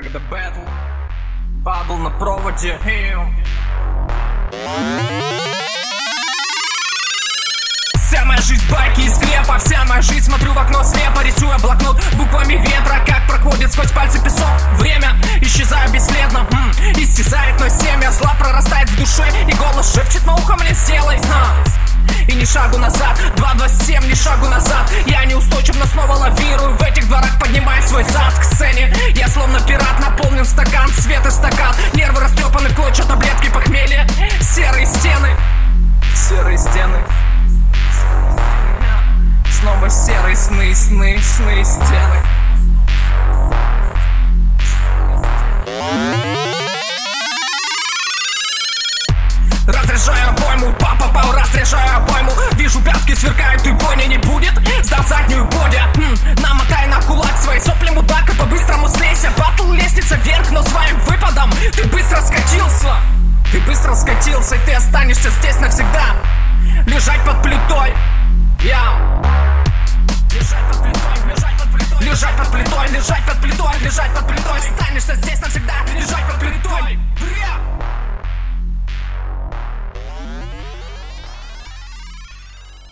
Когда бэтл, бабл на проводе. Вся моя жизнь байки из склепа, вся моя жизнь смотрю в окно слепо, рисуя блокнот буквами ветра, как проходит сквозь пальцы песок. Время исчезаю бесследно, истязает, но семя зла прорастает в душе, и голос шепчет на ухо мне: сделай и ни шагу назад, 227, ни шагу назад. Я неустойчив, но снова лавирую в этих дворах, поднимая свой зад к сцене. Я словно пират, наполнен стакан, свет и стакан, нервы растрепаны в клочья, таблетки похмелья. Серые стены, снова серые сны, стены. Разряжаю обойму, папа, разряжаю обойму. Вижу, пятки сверкают, и боли не будет. Сдав заднюю боди, намотай на кулак свои сопли, мудак, и по-быстрому слейся. Батл лестница вверх, но своим выпадом ты быстро скатился. И ты останешься здесь навсегда. Лежать под плитой, лежать под плитой, останешься здесь навсегда.